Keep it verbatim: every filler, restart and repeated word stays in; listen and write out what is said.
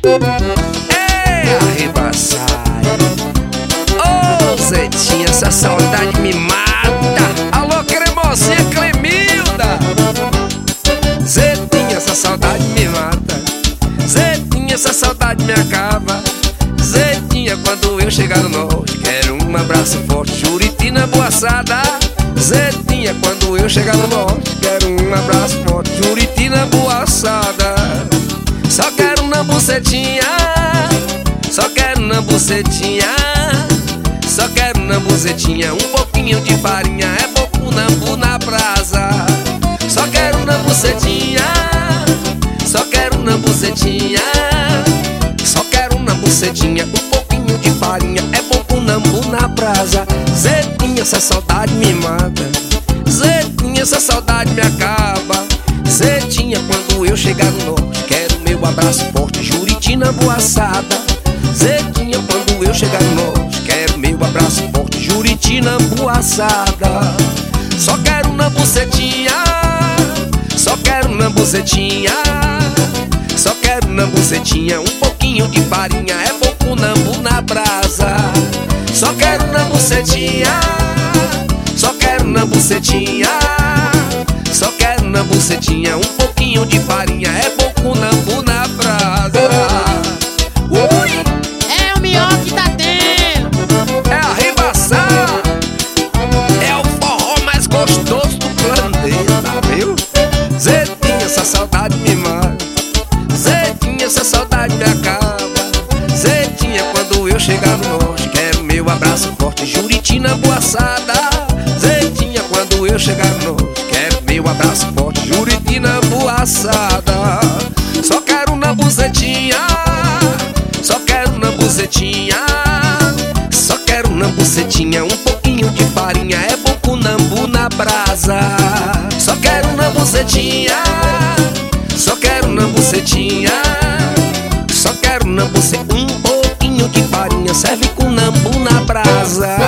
É arrebaçai. Ô Zetinha, essa saudade me mata. Alô, cremosinha Clemilda. Zetinha, essa saudade me mata. Zetinha, essa saudade me acaba. Zetinha, quando eu chegar no norte, quero um abraço forte, Juritina boaçada. Zetinha, quando eu chegar no norte, quero um abraço forte, Juritina boaçada. Só quero na bucetinha, só quero na bucetinha, só quero na bucetinha um pouquinho de farinha, é pouco nambu na brasa. Só quero na bucetinha, só quero na bucetinha, só quero na bucetinha um pouquinho de farinha, é pouco nambu na brasa. Zetinha, essa saudade me mata. Zetinha, essa saudade me acaba. Zetinha, quando eu chegar no norte, quero meu abraço forte, Juritina boaçada. Zetinha, quando eu chegar no norte, quero meu abraço forte, Juritina boaçada. Só quero na bucetinha, só quero na bucetinha, só quero na bucetinha um pouquinho de farinha, é pouco nambu na brasa. Só quero na bucetinha, só quero na bucetinha, só quero na bucetinha um pouquinho de farinha, é pouco nambu na brasa. Ui! É o melhor que tá tendo. É arrebaçar. É o forró mais gostoso do planeta, viu? Zetinha, essa saudade me mata. Zetinha, essa saudade me acaba. Zetinha, quando eu chegar no norte, quero meu abraço forte, Juritina boaçada. Zetinha, quando eu chegar no norte, quero meu abraço forte, Juritina boaçada. Só quero na bucetinha, só quero na bucetinha, só quero na bucetinha um pouquinho de farinha, é pouco nambu na brasa. Só quero na bucetinha, só quero na bucetinha, só quero na bucetinha um pouquinho de farinha, serve com nambu na brasa.